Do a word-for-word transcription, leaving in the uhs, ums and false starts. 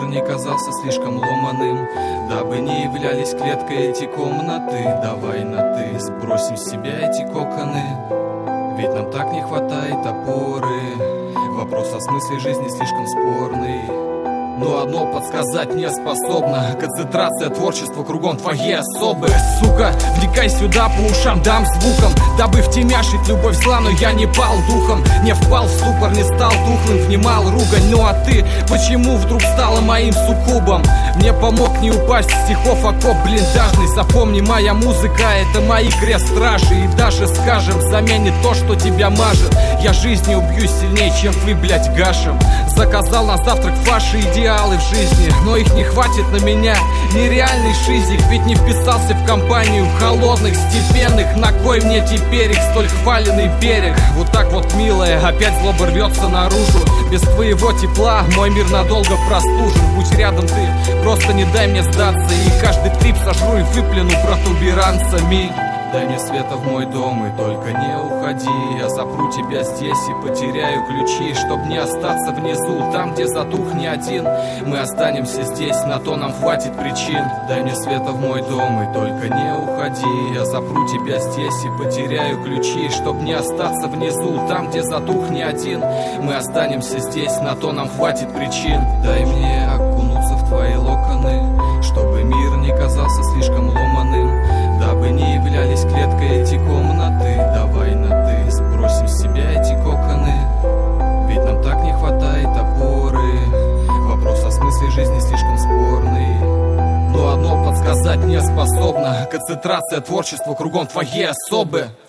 не казался слишком ломаным, дабы не являлись клеткой эти комнаты. Давай на ты, сбросим с себя эти коконы, ведь нам так не хватает опоры. Вопрос о смысле жизни слишком спорный, но одно подсказать не способно: концентрация творчества кругом твоей особы. Сука, вникай сюда, по ушам дам звуком, дабы втемяшить любовь зла, но я не пал духом. Не впал в ступор, не стал тухлым, внимал ругань. Ну а ты, почему вдруг стала моим суккубом? Мне помог не упасть с стихов окоп блиндажный. Запомни, моя музыка — это мои крест-стражи, и даже, скажем, заменит то, что тебя мажет. Я жизнью убьюсь сильнее, чем вы, блять, гашем. Заказал на завтрак фаши идеалы в жизни, но их не хватит на меня. Нереальный шизик, ведь не вписался в компанию холодных, степенных. На кой мне теперь их столь хваленный берег? Вот так вот, милая, опять злоба рвется наружу. Без твоего тепла мой мир надолго простужен. Будь рядом ты, просто не дай мне сдаться, и каждый трип сожру и выплюну протуберанцами. Дай мне света в мой дом и только не уходи. Я запру тебя здесь и потеряю ключи, чтоб не остаться внизу, там, где задух не один. Мы останемся здесь, на то нам хватит причин. Дай мне света в мой дом и только не уходи. Я запру тебя здесь и потеряю ключи, чтоб не остаться внизу, там, где задух не один. Мы останемся здесь, на то нам хватит причин. Дай мне окунуться в твои локоны, чтобы мир не казался слишком ломаным, дабы не являлись клеткой эти комнаты. Давай на ты, сбросим с себя эти коконы, ведь нам так не хватает опоры. Вопрос о смысле жизни слишком спорный, но одно подсказать не способно: концентрация творчества кругом твоей особы.